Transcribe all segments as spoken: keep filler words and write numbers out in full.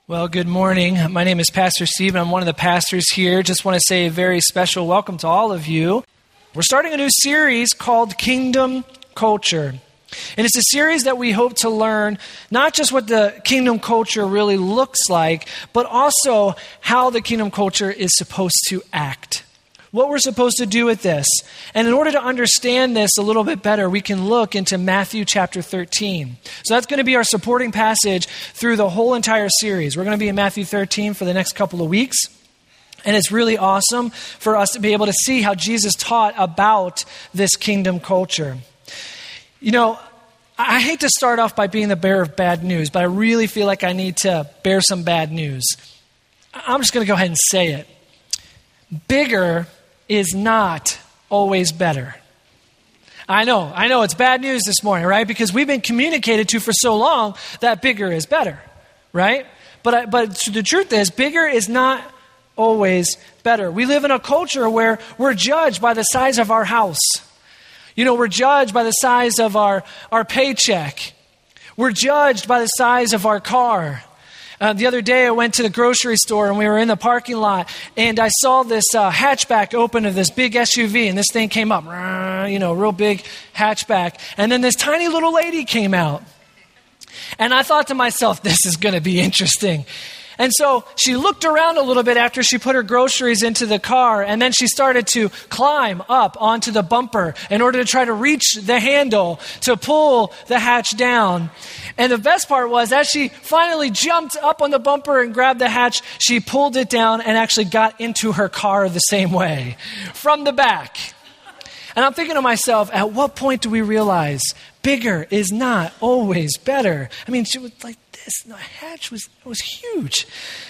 Well, good morning. My name is Pastor Steve, and I'm one of the pastors here. Just want to say a very special welcome to all of you. We're starting a new series called Kingdom Culture. And it's a series that we hope to learn not just what the kingdom culture really looks like, but also how the kingdom culture is supposed to act. What we're supposed to do with this. And in order to understand this a little bit better, we can look into Matthew chapter thirteen. So that's going to be our supporting passage through the whole entire series. We're going to be in Matthew thirteen for the next couple of weeks. And it's really awesome for us to be able to see how Jesus taught about this kingdom culture. You know, I hate to start off by being the bearer of bad news, but I really feel like I need to bear some bad news. I'm just going to go ahead and say it. Bigger is not always better. I know, I know it's bad news this morning, right? Because we've been communicated to for so long that bigger is better, right? But I, but the truth is, bigger is not always better. We live in a culture where we're judged by the size of our house. You know, we're judged by the size of our, our paycheck. We're judged by the size of our car. Uh, the other day I went to the grocery store and we were in the parking lot and I saw this uh, hatchback open of this big S U V, and this thing came up, you know, real big hatchback. And then this tiny little lady came out. And I thought to myself, this is going to be interesting. And so she looked around a little bit after she put her groceries into the car, and then she started to climb up onto the bumper in order to try to reach the handle to pull the hatch down. And the best part was, as she finally jumped up on the bumper and grabbed the hatch, she pulled it down and actually got into her car the same way, from the back. And I'm thinking to myself, at what point do we realize bigger is not always better? I mean, she was like this. The hatch was was huge.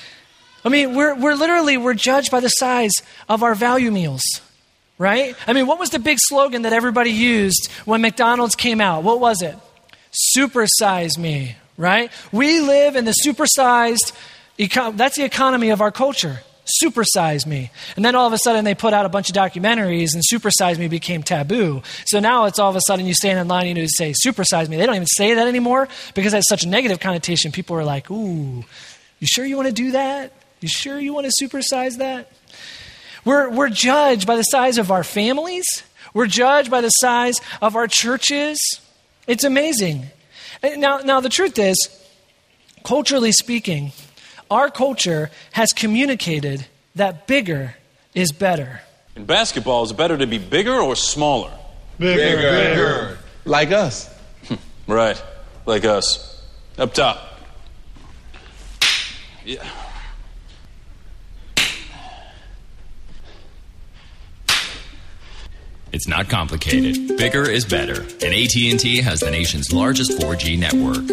I mean, we're we're literally, we're judged by the size of our value meals, right? I mean, what was the big slogan that everybody used when McDonald's came out? What was it? Supersize me, right? We live in the supersized, econ- that's the economy of our culture. Supersize me. And then all of a sudden they put out a bunch of documentaries and supersize me became taboo. So now it's all of a sudden you stand in line and you say supersize me. They don't even say that anymore because it has such a negative connotation. People are like, ooh, you sure you want to do that? You sure you want to supersize that? We're, we're judged by the size of our families. We're judged by the size of our churches. It's amazing. Now, now the truth is, culturally speaking, our culture has communicated that bigger is better. In basketball, is it better to be bigger or smaller? Bigger. Bigger. bigger. Like us. Right. Like us. Up top. Yeah. It's not complicated. Bigger is better. And A T and T has the nation's largest four G network.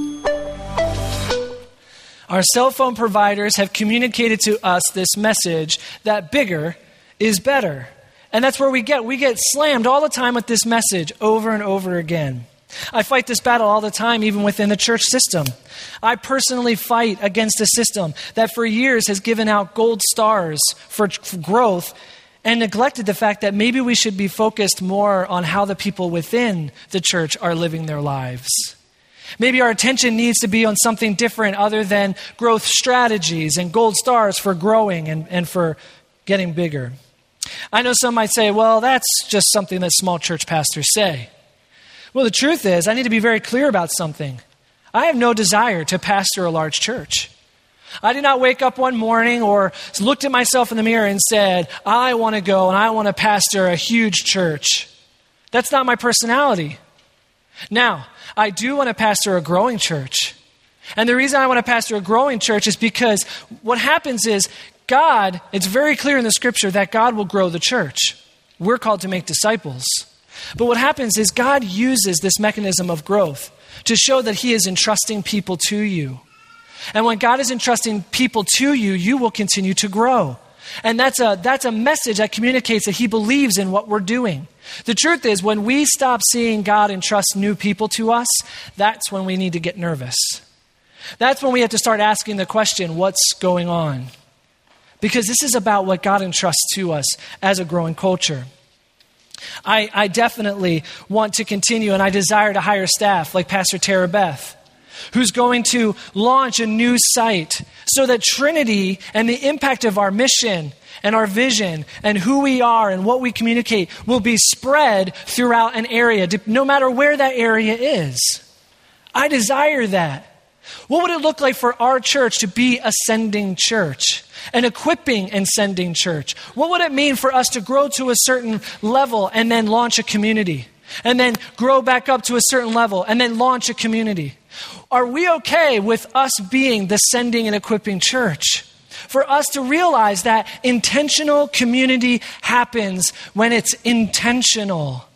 Our cell phone providers have communicated to us this message that bigger is better. And that's where we get. We get slammed all the time with this message over and over again. I fight this battle all the time, even within the church system. I personally fight against a system that for years has given out gold stars for growth and neglected the fact that maybe we should be focused more on how the people within the church are living their lives. Maybe our attention needs to be on something different other than growth strategies and gold stars for growing and, and for getting bigger. I know some might say, well, that's just something that small church pastors say. Well, the truth is, I need to be very clear about something. I have no desire to pastor a large church. I did not wake up one morning or looked at myself in the mirror and said, I want to go and I want to pastor a huge church. That's not my personality. Now, I do want to pastor a growing church. And the reason I want to pastor a growing church is because what happens is God, it's very clear in the scripture that God will grow the church. We're called to make disciples. But what happens is God uses this mechanism of growth to show that he is entrusting people to you. And when God is entrusting people to you, you will continue to grow. And that's a, that's a message that communicates that he believes in what we're doing. The truth is, when we stop seeing God entrust new people to us, that's when we need to get nervous. That's when we have to start asking the question, what's going on? Because this is about what God entrusts to us as a growing culture. I, I definitely want to continue, and I desire to hire staff like Pastor Tara Beth, who's going to launch a new site so that Trinity and the impact of our mission and our vision and who we are and what we communicate will be spread throughout an area, no matter where that area is. I desire that. What would it look like for our church to be a sending church, an equipping and sending church? What would it mean for us to grow to a certain level and then launch a community, and then grow back up to a certain level and then launch a community? Are we okay with us being the sending and equipping church? For us to realize that intentional community happens when it's intentional.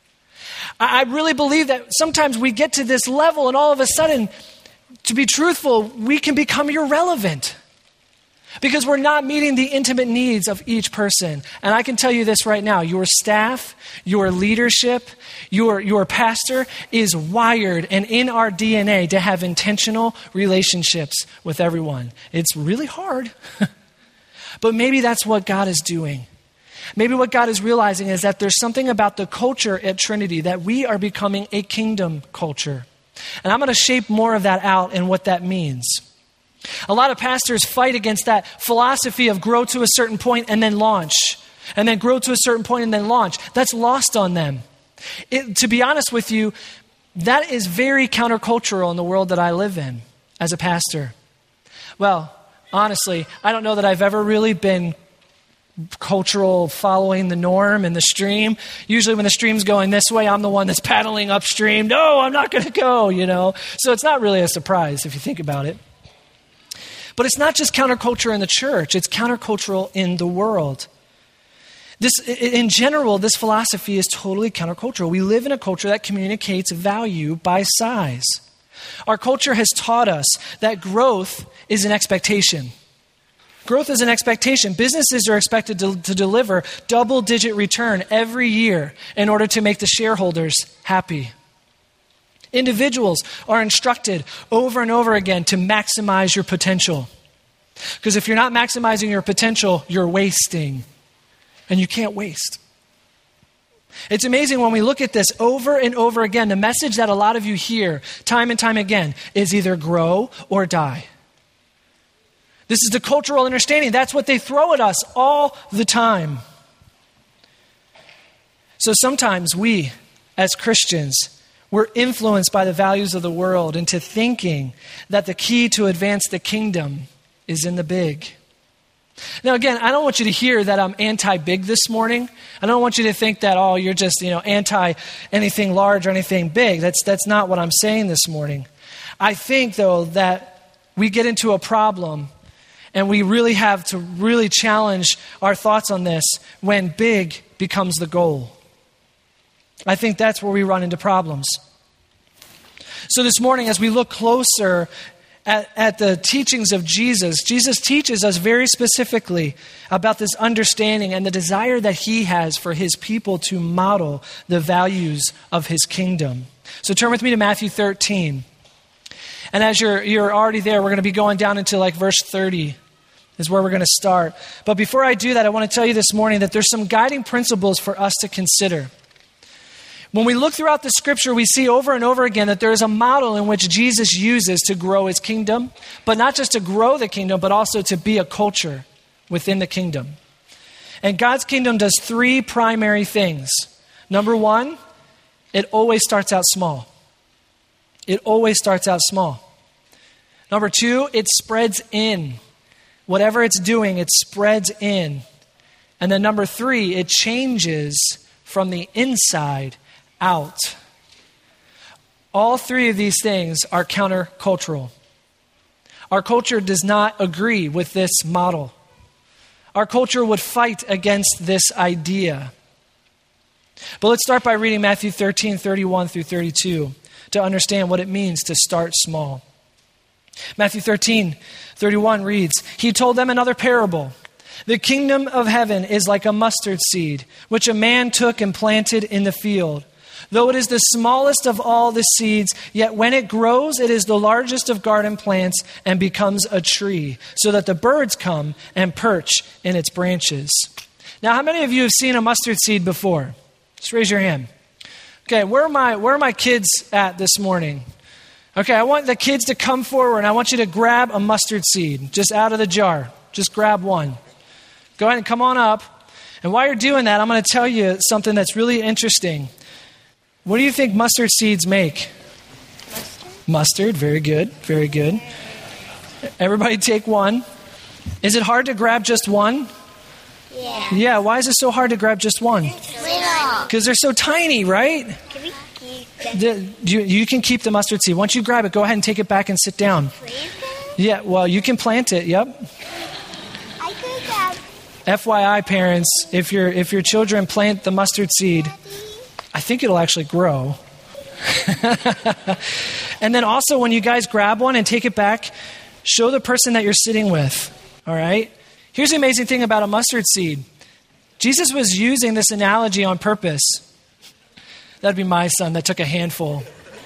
I really believe that sometimes we get to this level and all of a sudden, to be truthful, we can become irrelevant because we're not meeting the intimate needs of each person. And I can tell you this right now, your staff, your leadership, your, your pastor is wired and in our D N A to have intentional relationships with everyone. It's really hard, but maybe that's what God is doing. Maybe what God is realizing is that there's something about the culture at Trinity that we are becoming a kingdom culture. And I'm going to shape more of that out and what that means. A lot of pastors fight against that philosophy of grow to a certain point and then launch, and then grow to a certain point and then launch. That's lost on them. It, to be honest with you, that is very countercultural in the world that I live in as a pastor. Well, honestly, I don't know that I've ever really been cultural following the norm and the stream. Usually when the stream's going this way, I'm the one that's paddling upstream. No, I'm not going to go, you know. So it's not really a surprise if you think about it. But it's not just counterculture in the church. It's countercultural in the world. This, in general, this philosophy is totally countercultural. We live in a culture that communicates value by size. Our culture has taught us that growth is an expectation. Growth is an expectation. Businesses are expected to, to deliver double-digit return every year in order to make the shareholders happy. Individuals are instructed over and over again to maximize your potential. Because if you're not maximizing your potential, you're wasting. And you can't waste. It's amazing when we look at this over and over again, the message that a lot of you hear time and time again is either grow or die. This is the cultural understanding. That's what they throw at us all the time. So sometimes we, as Christians, we're influenced by the values of the world into thinking that the key to advance the kingdom is in the big. Now, again, I don't want you to hear that I'm anti-big this morning. I don't want you to think that, oh, you're just, you know, anti anything large or anything big. That's, that's not what I'm saying this morning. I think, though, that we get into a problem and we really have to really challenge our thoughts on this when big becomes the goal. I think that's where we run into problems. So this morning, as we look closer at, at the teachings of Jesus, Jesus teaches us very specifically about this understanding and the desire that he has for his people to model the values of his kingdom. So turn with me to Matthew thirteen. And as you're, you're already there, we're going to be going down into like verse thirty. Is where we're going to start. But before I do that, I want to tell you this morning that there's some guiding principles for us to consider. When we look throughout the scripture, we see over and over again that there is a model in which Jesus uses to grow his kingdom, but not just to grow the kingdom, but also to be a culture within the kingdom. And God's kingdom does three primary things. Number one, it always starts out small. It always starts out small. Number two, it spreads in. Whatever it's doing, it spreads in. And then number three, it changes from the inside out. All three of these things are countercultural. Our culture does not agree with this model. Our culture would fight against this idea. But let's start by reading Matthew thirteen, thirty-one through thirty-two to understand what it means to start small. Matthew thirteen, thirty-one reads, "He told them another parable. The kingdom of heaven is like a mustard seed, which a man took and planted in the field. Though it is the smallest of all the seeds, yet when it grows, it is the largest of garden plants and becomes a tree, so that the birds come and perch in its branches." Now, how many of you have seen a mustard seed before? Just raise your hand. Okay, where are my, where are my kids at this morning? Okay, I want the kids to come forward and I want you to grab a mustard seed just out of the jar. Just grab one. Go ahead and come on up. And while you're doing that, I'm going to tell you something that's really interesting. What do you think mustard seeds make? Mustard. Mustard, very good, very good. Everybody take one. Is it hard to grab just one? Yeah. Yeah, why is it so hard to grab just one? Little. Because they're so tiny, right? Can we keep them? The, you, you can keep the mustard seed. Once you grab it, go ahead and take it back and sit down. Plant them? Yeah, well, you can plant it, yep. I could have. F Y I, parents, if your if your children plant the mustard seed, I think it'll actually grow. And then also, when you guys grab one and take it back, show the person that you're sitting with, all right? Here's the amazing thing about a mustard seed. Jesus was using this analogy on purpose. That'd be my son that took a handful.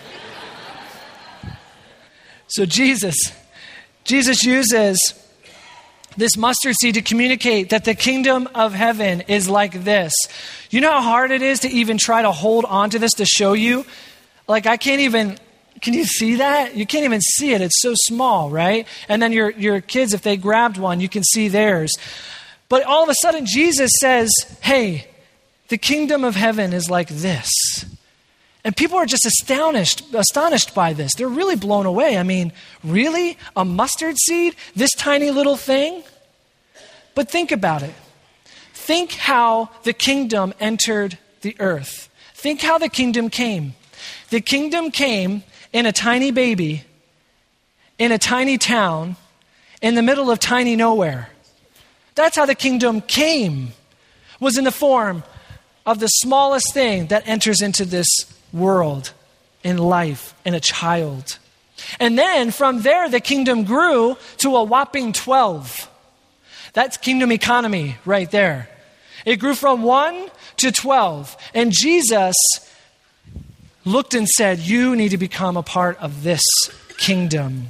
So Jesus, Jesus uses this mustard seed to communicate that the kingdom of heaven is like this. You know how hard it is to even try to hold on to this to show you? Like I can't even, can you see that? You can't even see it. It's so small, right? And then your, your kids, if they grabbed one, you can see theirs. But all of a sudden, Jesus says, hey, the kingdom of heaven is like this. And people are just astonished, astonished by this. They're really blown away. I mean, really? A mustard seed? This tiny little thing? But think about it. Think how the kingdom entered the earth. Think how the kingdom came. The kingdom came in a tiny baby, in a tiny town, in the middle of tiny nowhere. That's how the kingdom came, was in the form of the smallest thing that enters into this world, in life, in a child. And then from there, the kingdom grew to a whopping twelve. That's kingdom economy right there. It grew from one to twelve. And Jesus looked and said, you need to become a part of this kingdom.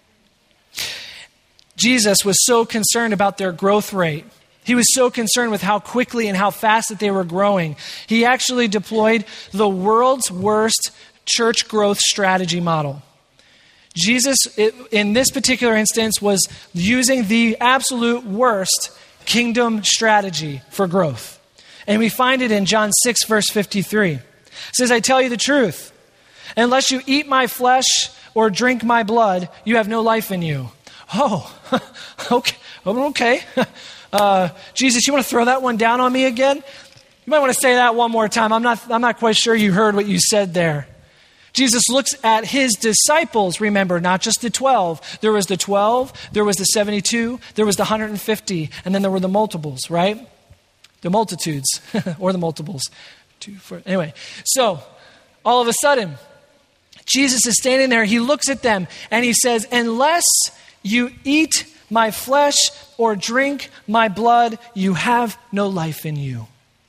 Jesus was so concerned about their growth rate. He was so concerned with how quickly and how fast that they were growing. He actually deployed the world's worst church growth strategy model. Jesus, in this particular instance, was using the absolute worst kingdom strategy for growth. And we find it in John six, verse fifty-three. It says, I tell you the truth, unless you eat my flesh or drink my blood, you have no life in you. Oh, okay. okay. Uh, Jesus, you want to throw that one down on me again? You might want to say that one more time. I'm not, I'm not quite sure you heard what you said there. Jesus looks at his disciples, remember, not just the twelve. There was the twelve, there was the seventy-two, there was the one hundred fifty, and then there were the multiples, right? The multitudes, or the multiples. Two, four. Anyway, so all of a sudden, Jesus is standing there. He looks at them and he says, unless you eat my flesh or drink my blood, you have no life in you.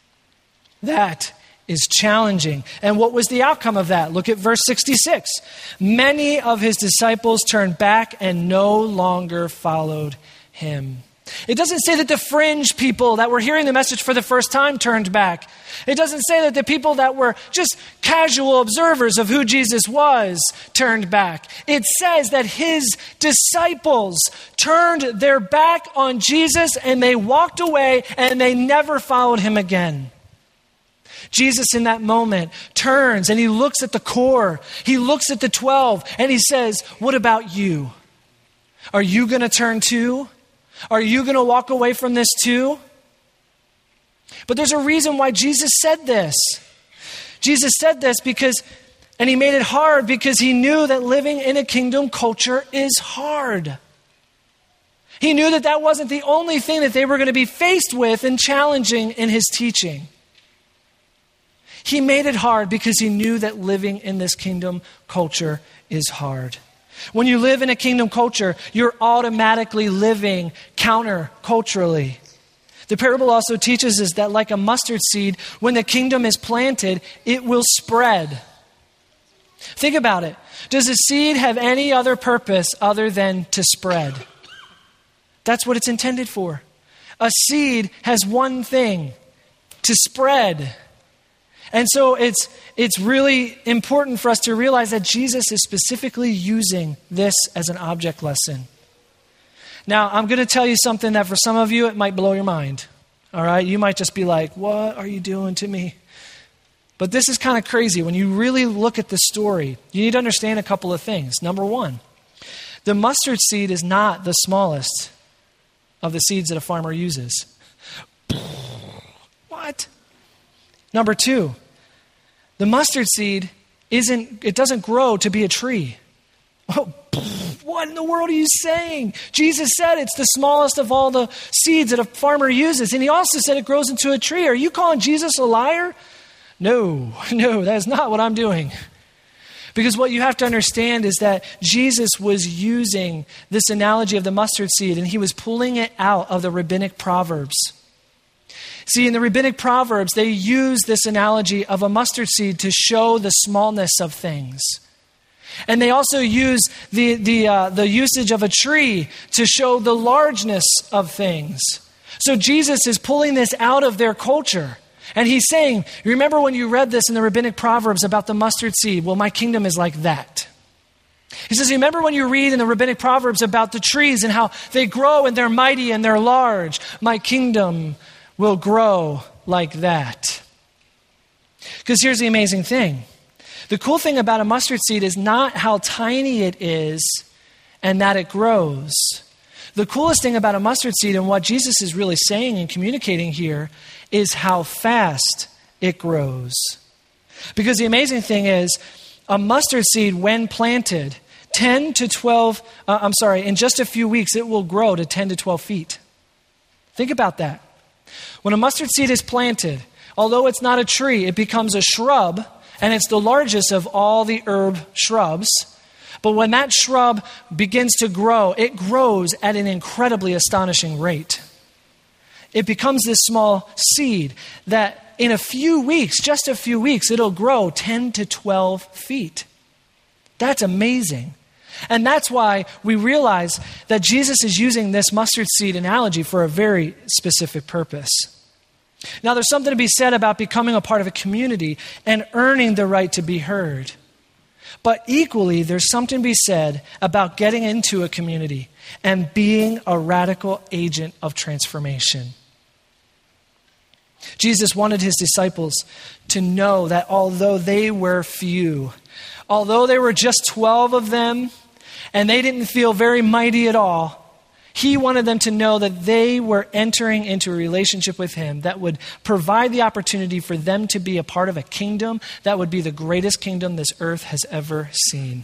That is challenging. And what was the outcome of that? Look at verse sixty-six. Many of his disciples turned back and no longer followed him. It doesn't say that the fringe people that were hearing the message for the first time turned back. It doesn't say that the people that were just casual observers of who Jesus was turned back. It says that his disciples turned their back on Jesus and they walked away and they never followed him again. Jesus in that moment turns and he looks at the core. He looks at the twelve and he says, what about you? Are you going to turn too? Are you going to walk away from this too? But there's a reason why Jesus said this. Jesus said this because, and he made it hard because he knew that living in a kingdom culture is hard. He knew that that wasn't the only thing that they were going to be faced with and challenging in his teaching. He made it hard because he knew that living in this kingdom culture is hard. When you live in a kingdom culture, you're automatically living counter-culturally. The parable also teaches us that like a mustard seed, when the kingdom is planted, it will spread. Think about it. Does a seed have any other purpose other than to spread? That's what it's intended for. A seed has one thing, to spread. And so it's it's really important for us to realize that Jesus is specifically using this as an object lesson. Now, I'm going to tell you something that for some of you, it might blow your mind. All right? You might just be like, what are you doing to me? But this is kind of crazy. When you really look at the story, you need to understand a couple of things. Number one, the mustard seed is not the smallest of the seeds that a farmer uses. What? Number two, the mustard seed isn't, it doesn't grow to be a tree. Oh, what in the world are you saying? Jesus said it's the smallest of all the seeds that a farmer uses. And he also said it grows into a tree. Are you calling Jesus a liar? No, no, that is not what I'm doing. Because what you have to understand is that Jesus was using this analogy of the mustard seed, and he was pulling it out of the rabbinic Proverbs. See, in the rabbinic Proverbs, they use this analogy of a mustard seed to show the smallness of things. And they also use the, the, uh, the usage of a tree to show the largeness of things. So Jesus is pulling this out of their culture. And he's saying, remember when you read this in the rabbinic Proverbs about the mustard seed? Well, my kingdom is like that. He says, remember when you read in the rabbinic Proverbs about the trees and how they grow and they're mighty and they're large? My kingdom will grow like that. Because here's the amazing thing. The cool thing about a mustard seed is not how tiny it is and that it grows. The coolest thing about a mustard seed and what Jesus is really saying and communicating here is how fast it grows. Because the amazing thing is, a mustard seed, when planted, ten to twelve, uh, I'm sorry, in just a few weeks, it will grow to ten to twelve feet. Think about that. When a mustard seed is planted, although it's not a tree, it becomes a shrub, and it's the largest of all the herb shrubs. But when that shrub begins to grow, it grows at an incredibly astonishing rate. It becomes this small seed that in a few weeks, just a few weeks, it'll grow ten to twelve feet. That's amazing. And that's why we realize that Jesus is using this mustard seed analogy for a very specific purpose. Now, there's something to be said about becoming a part of a community and earning the right to be heard. But equally, there's something to be said about getting into a community and being a radical agent of transformation. Jesus wanted his disciples to know that although they were few, although there were just twelve of them, and they didn't feel very mighty at all, he wanted them to know that they were entering into a relationship with him that would provide the opportunity for them to be a part of a kingdom that would be the greatest kingdom this earth has ever seen.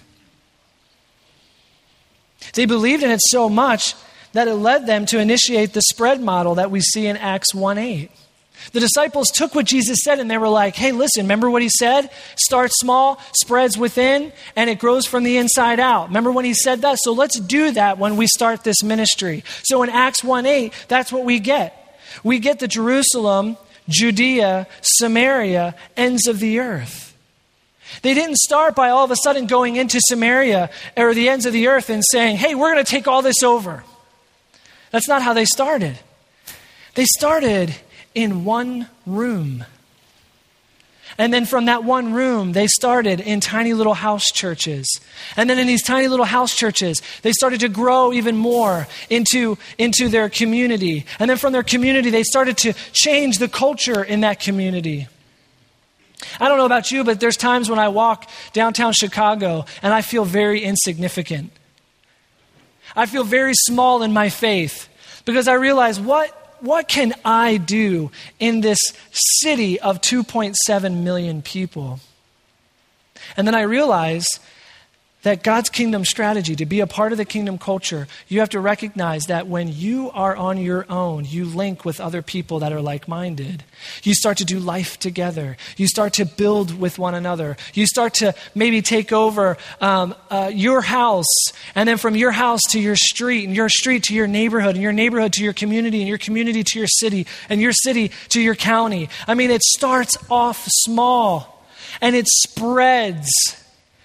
They believed in it so much that it led them to initiate the spread model that we see in Acts one eight. The disciples took what Jesus said and they were like, hey, listen, remember what he said? Start small, spreads within, and it grows from the inside out. Remember when he said that? So let's do that when we start this ministry. So in Acts one eight, that's what we get. We get the Jerusalem, Judea, Samaria, ends of the earth. They didn't start by all of a sudden going into Samaria or the ends of the earth and saying, hey, we're going to take all this over. That's not how they started. They started in one room. And then from that one room, they started in tiny little house churches. And then in these tiny little house churches, they started to grow even more into, into their community. And then from their community, they started to change the culture in that community. I don't know about you, but there's times when I walk downtown Chicago and I feel very insignificant. I feel very small in my faith because I realize what What can I do in this city of two point seven million people? And then I realize that God's kingdom strategy, to be a part of the kingdom culture, you have to recognize that when you are on your own, you link with other people that are like-minded. You start to do life together. You start to build with one another. You start to maybe take over um, uh, your house, and then from your house to your street, and your street to your neighborhood, and your neighborhood to your community, and your community to your city, and your city to your county. I mean, it starts off small, and it spreads.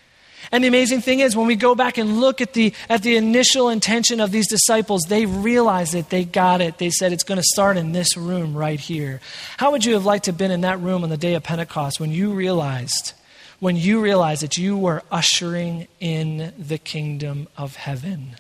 And the amazing thing is, when we go back and look at the at the initial intention of these disciples, they realized it. They got it. They said, it's going to start in this room right here. How would you have liked to have been in that room on the day of Pentecost when you realized, when you realized that you were ushering in the kingdom of heaven?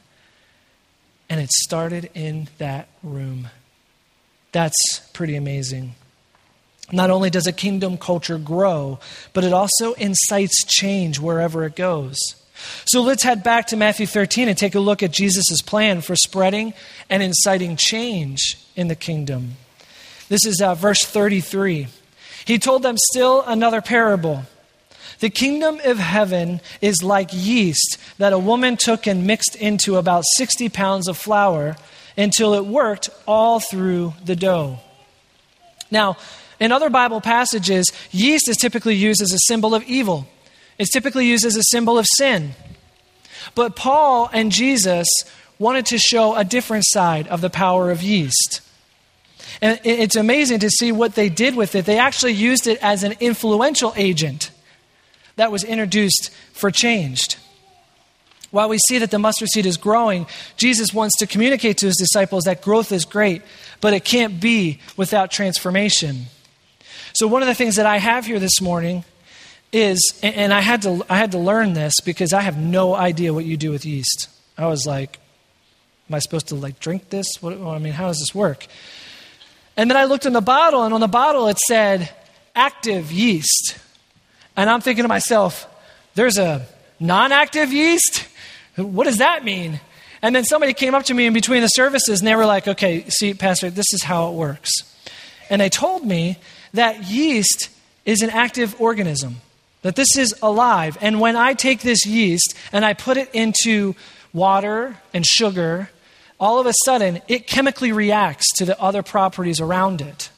And it started in that room. That's pretty amazing. Not only does a kingdom culture grow, but it also incites change wherever it goes. So let's head back to Matthew thirteen and take a look at Jesus' plan for spreading and inciting change in the kingdom. This is uh, verse thirty-three. He told them still another parable. The kingdom of heaven is like yeast that a woman took and mixed into about sixty pounds of flour until it worked all through the dough. Now, in other Bible passages, yeast is typically used as a symbol of evil. It's typically used as a symbol of sin. But Paul and Jesus wanted to show a different side of the power of yeast. And it's amazing to see what they did with it. They actually used it as an influential agent that was introduced for change. While we see that the mustard seed is growing, Jesus wants to communicate to his disciples that growth is great, but it can't be without transformation. So one of the things that I have here this morning is, and I had to I had to learn this because I have no idea what you do with yeast. I was like, am I supposed to like drink this? What, I mean, how does this work? And then I looked in the bottle, and on the bottle it said active yeast. And I'm thinking to myself, there's a non-active yeast? What does that mean? And then somebody came up to me in between the services and they were like, okay, see, Pastor, this is how it works. And they told me that yeast is an active organism, that this is alive. And when I take this yeast and I put it into water and sugar, all of a sudden it chemically reacts to the other properties around it.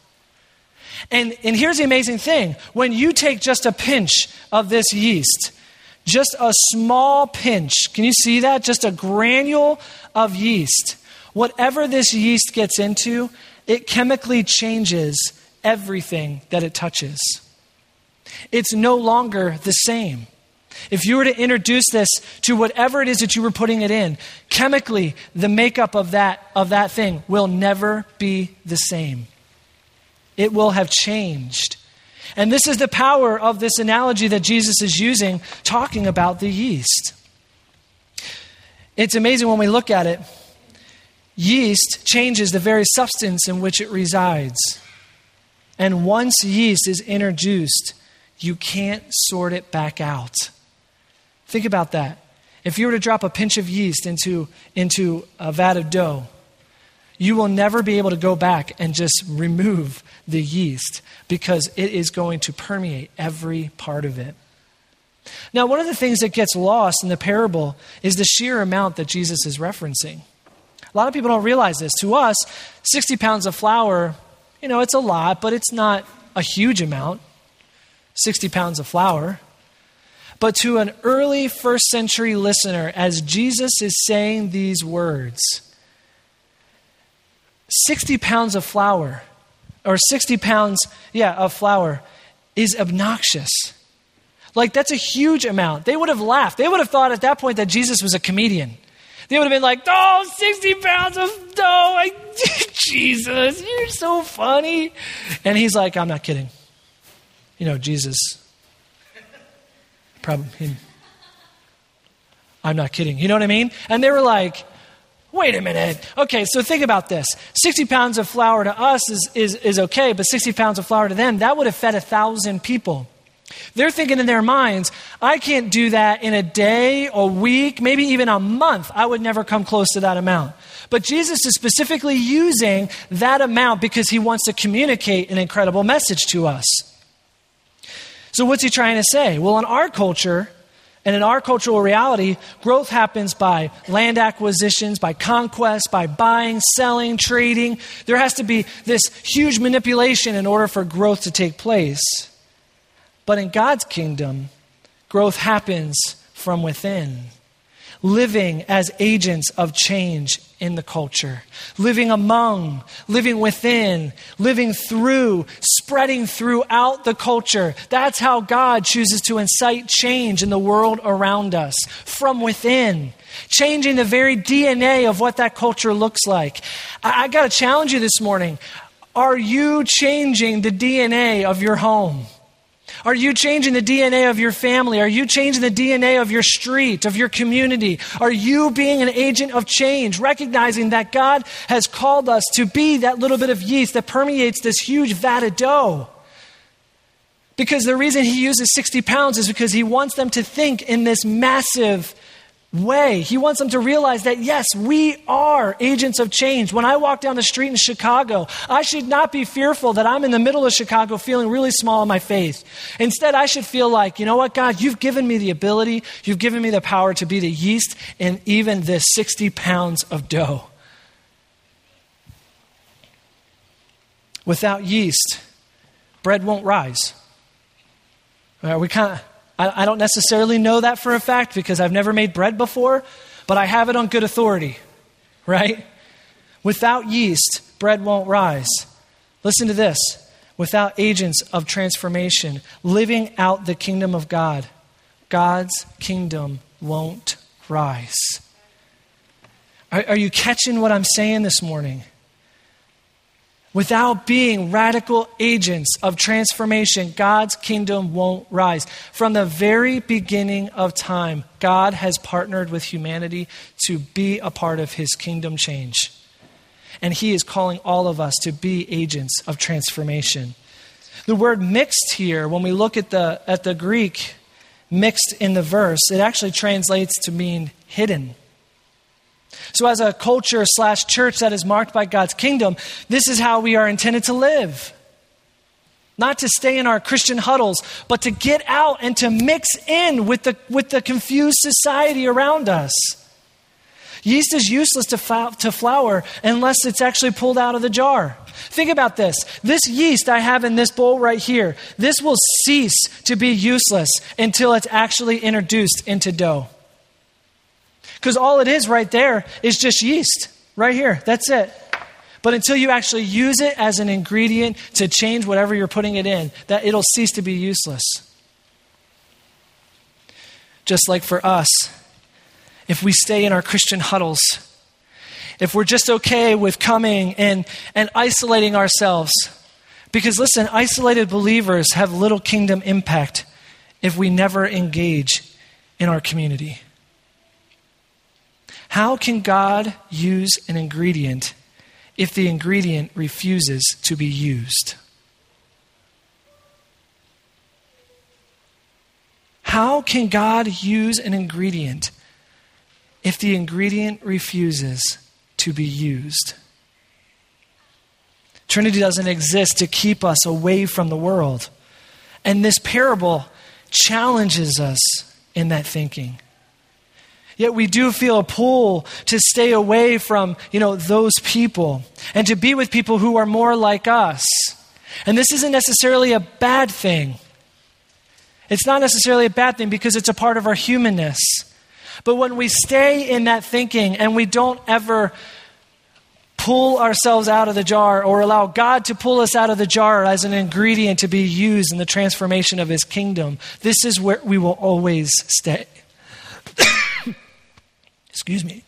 And, and here's the amazing thing. When you take just a pinch of this yeast, just a small pinch, can you see that? Just a granule of yeast. Whatever this yeast gets into, it chemically changes everything that it touches. It's no longer the same. If you were to introduce this to whatever it is that you were putting it in, chemically, the makeup of that, of that thing will never be the same. It will have changed. And this is the power of this analogy that Jesus is using, talking about the yeast. It's amazing when we look at it. Yeast changes the very substance in which it resides. And once yeast is introduced, you can't sort it back out. Think about that. If you were to drop a pinch of yeast into, into a vat of dough, you will never be able to go back and just remove the yeast because it is going to permeate every part of it. Now, one of the things that gets lost in the parable is the sheer amount that Jesus is referencing. A lot of people don't realize this. To us, sixty pounds of flour, you know, it's a lot, but it's not a huge amount. sixty pounds of flour. But to an early first century listener, as Jesus is saying these words, sixty pounds of flour, or sixty pounds, yeah, of flour is obnoxious. Like, that's a huge amount. They would have laughed. They would have thought at that point that Jesus was a comedian. They would have been like, oh, sixty pounds of dough. I, Jesus, you're so funny. And he's like, I'm not kidding. You know, Jesus, probably, he, I'm not kidding. You know what I mean? And they were like, wait a minute. Okay, so think about this. sixty pounds of flour to us is, is, is okay, but sixty pounds of flour to them, that would have fed a thousand people. They're thinking in their minds, I can't do that in a day, a week, maybe even a month. I would never come close to that amount. But Jesus is specifically using that amount because he wants to communicate an incredible message to us. So what's he trying to say? Well, in our culture, and in our cultural reality, growth happens by land acquisitions, by conquest, by buying, selling, trading. There has to be this huge manipulation in order for growth to take place. But in God's kingdom, growth happens from within. living as agents of change in the culture, living among, living within, living through, spreading throughout the culture. That's how God chooses to incite change in the world around us, from within, changing the very D N A of what that culture looks like. I, I got to challenge you this morning. Are you changing the D N A of your home? Are you changing the D N A of your family? Are you changing the D N A of your street, of your community? Are you being an agent of change, recognizing that God has called us to be that little bit of yeast that permeates this huge vat of dough? Because the reason he uses sixty pounds is because he wants them to think in this massive way. He wants them to realize that, yes, we are agents of change. When I walk down the street in Chicago, I should not be fearful that I'm in the middle of Chicago feeling really small in my faith. Instead, I should feel like, you know what, God, you've given me the ability, you've given me the power to be the yeast in even this sixty pounds of dough. Without yeast, bread won't rise. Uh, we kind of I don't necessarily know that for a fact because I've never made bread before, but I have it on good authority, right? Without yeast, bread won't rise. Listen to this. Without agents of transformation, living out the kingdom of God, God's kingdom won't rise. Are, are you catching what I'm saying this morning? Without being radical agents of transformation, God's kingdom won't rise. From the very beginning of time, God has partnered with humanity to be a part of his kingdom change. And he is calling all of us to be agents of transformation. The word mixed here, when we look at the, at the Greek, mixed in the verse, it actually translates to mean hidden. So as a culture slash church that is marked by God's kingdom, this is how we are intended to live. Not to stay in our Christian huddles, but to get out and to mix in with the, with the confused society around us. Yeast is useless to, f- to flour unless it's actually pulled out of the jar. Think about this. This yeast I have in this bowl right here, this will cease to be useless until it's actually introduced into dough. Because all it is right there is just yeast. Right here. That's it. But until you actually use it as an ingredient to change whatever you're putting it in, that it'll cease to be useless. Just like for us, if we stay in our Christian huddles, if we're just okay with coming and, and isolating ourselves, because listen, isolated believers have little kingdom impact if we never engage in our community. How can God use an ingredient if the ingredient refuses to be used? How can God use an ingredient if the ingredient refuses to be used? Trinity doesn't exist to keep us away from the world. And this parable challenges us in that thinking. Yet we do feel a pull to stay away from, you know, those people and to be with people who are more like us. And this isn't necessarily a bad thing. It's not necessarily a bad thing because it's a part of our humanness. But when we stay in that thinking and we don't ever pull ourselves out of the jar or allow God to pull us out of the jar as an ingredient to be used in the transformation of his kingdom, this is where we will always stay. Excuse me.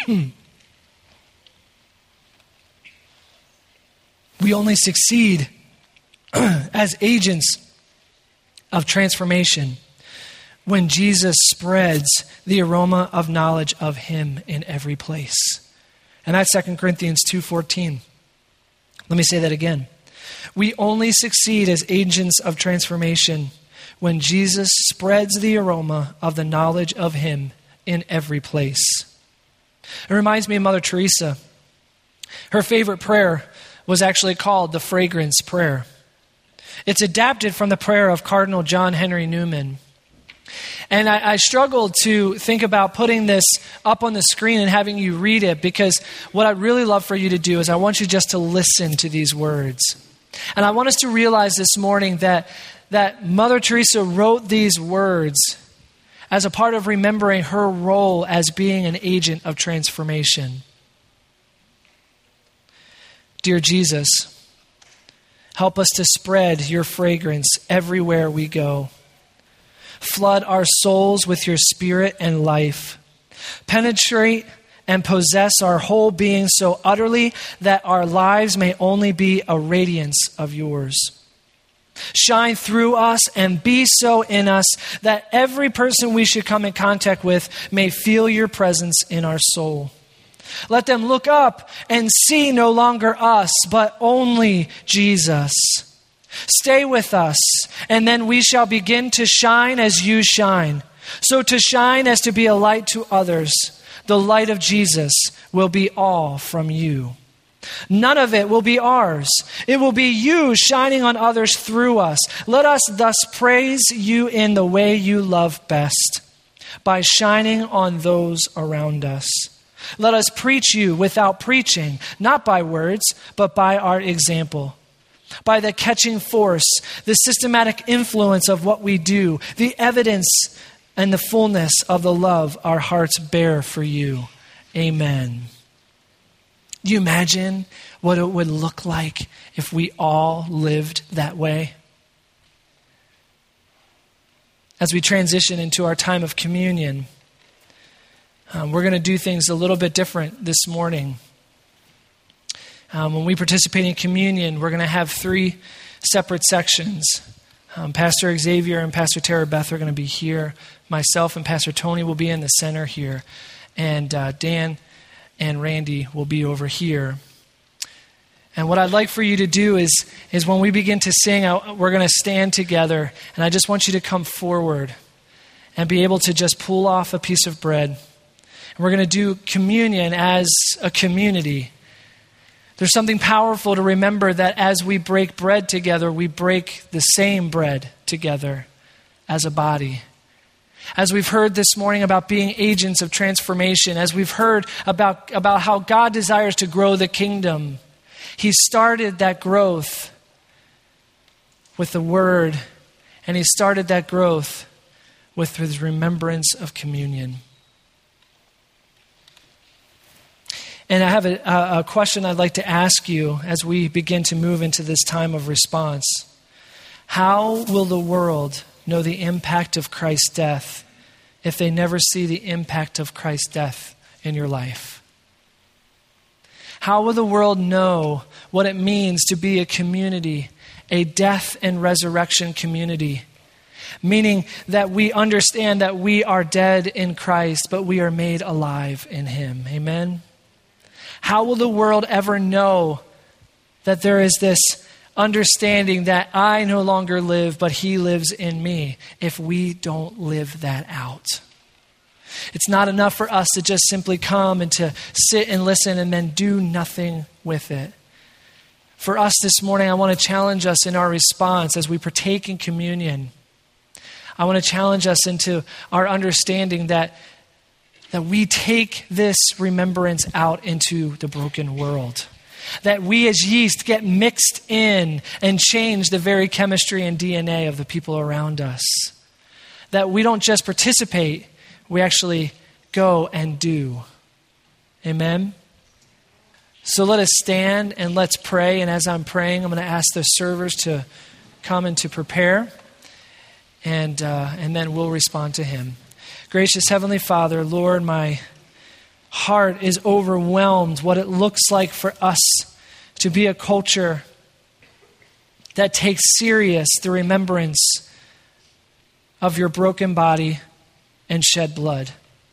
We only succeed as agents of transformation when Jesus spreads the aroma of knowledge of him in every place. And that's Second Corinthians two fourteen. Let me say that again. We only succeed as agents of transformation when Jesus spreads the aroma of the knowledge of him in every place. It reminds me of Mother Teresa. Her favorite prayer was actually called the Fragrance Prayer. It's adapted from the prayer of Cardinal John Henry Newman. And I, I struggled to think about putting this up on the screen and having you read it, because what I'd really love for you to do is I want you just to listen to these words. And I want us to realize this morning that, that Mother Teresa wrote these words as a part of remembering her role as being an agent of transformation. Dear Jesus, help us to spread your fragrance everywhere we go. Flood our souls with your spirit and life. Penetrate and possess our whole being so utterly that our lives may only be a radiance of yours. Shine through us and be so in us that every person we should come in contact with may feel your presence in our soul. Let them look up and see no longer us, but only Jesus. Stay with us, and then we shall begin to shine as you shine. So to shine as to be a light to others, the light of Jesus will be all from you. None of it will be ours. It will be you shining on others through us. Let us thus praise you in the way you love best, by shining on those around us. Let us preach you without preaching, not by words, but by our example. By the catching force, the systematic influence of what we do, the evidence and the fullness of the love our hearts bear for you. Amen. Do you imagine what it would look like if we all lived that way? As we transition into our time of communion, um, we're going to do things a little bit different this morning. Um, when we participate in communion, we're going to have three separate sections. Um, Pastor Xavier and Pastor Tara Beth are going to be here. Myself and Pastor Tony will be in the center here. And uh, Dan and Randy will be over here. And what I'd like for you to do is, is when we begin to sing, I, we're going to stand together. And I just want you to come forward and be able to just pull off a piece of bread. And we're going to do communion as a community. There's something powerful to remember that as we break bread together, we break the same bread together as a body. As we've heard this morning about being agents of transformation, as we've heard about, about how God desires to grow the kingdom, He started that growth with the Word, and He started that growth with His remembrance of communion. And I have a, a question I'd like to ask you as we begin to move into this time of response. How will the world know the impact of Christ's death if they never see the impact of Christ's death in your life? How will the world know what it means to be a community, a death and resurrection community? Meaning that we understand that we are dead in Christ, but we are made alive in Him. Amen? How will the world ever know that there is this understanding that I no longer live, but He lives in me, if we don't live that out? It's not enough for us to just simply come and to sit and listen and then do nothing with it. For us this morning, I want to challenge us in our response as we partake in communion. I want to challenge us into our understanding that that we take this remembrance out into the broken world. That we as yeast get mixed in and change the very chemistry and D N A of the people around us. That we don't just participate, we actually go and do. Amen? So let us stand and let's pray. And as I'm praying, I'm going to ask the servers to come and to prepare. And, uh, and then we'll respond to Him. Gracious Heavenly Father, Lord, my heart is overwhelmed what it looks like for us to be a culture that takes serious the remembrance of your broken body and shed blood.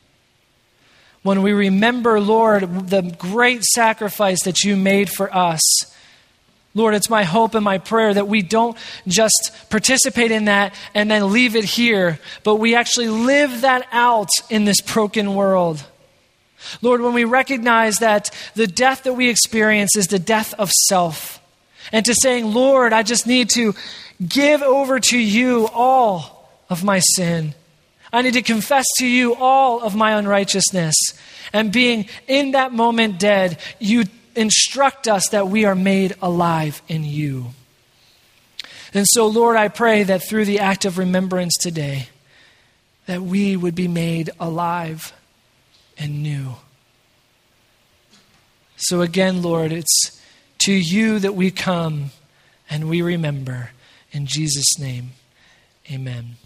When we remember, Lord, the great sacrifice that you made for us, Lord, it's my hope and my prayer that we don't just participate in that and then leave it here, but we actually live that out in this broken world. Lord, when we recognize that the death that we experience is the death of self, and to saying, Lord, I just need to give over to you all of my sin. I need to confess to you all of my unrighteousness. And being in that moment dead, you instruct us that we are made alive in you. And so, Lord, I pray that through the act of remembrance today, that we would be made alive and new. So again, Lord, it's to you that we come and we remember. In Jesus' name, amen.